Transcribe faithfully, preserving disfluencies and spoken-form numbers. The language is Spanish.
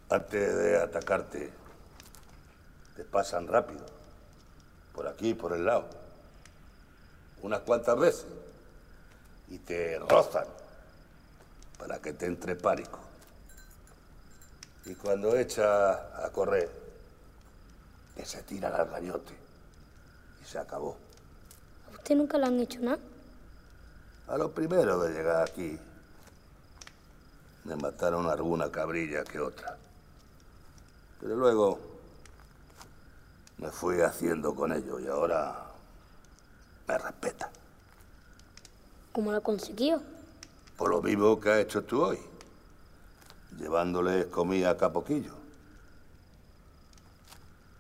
Antes de atacarte, te pasan rápido. Por aquí, por el lado. Unas cuantas veces. Y te rozan. Para que te entre pánico. Y cuando echa a correr, que se tira al gañote. Y se acabó. ¿A usted nunca le han hecho nada? A lo primero de llegar aquí, me mataron alguna cabrilla que otra. Pero luego me fui haciendo con ello y ahora me respeta. ¿Cómo lo consiguió? Por lo mismo que has hecho tú hoy, llevándoles comida a Capoquillo.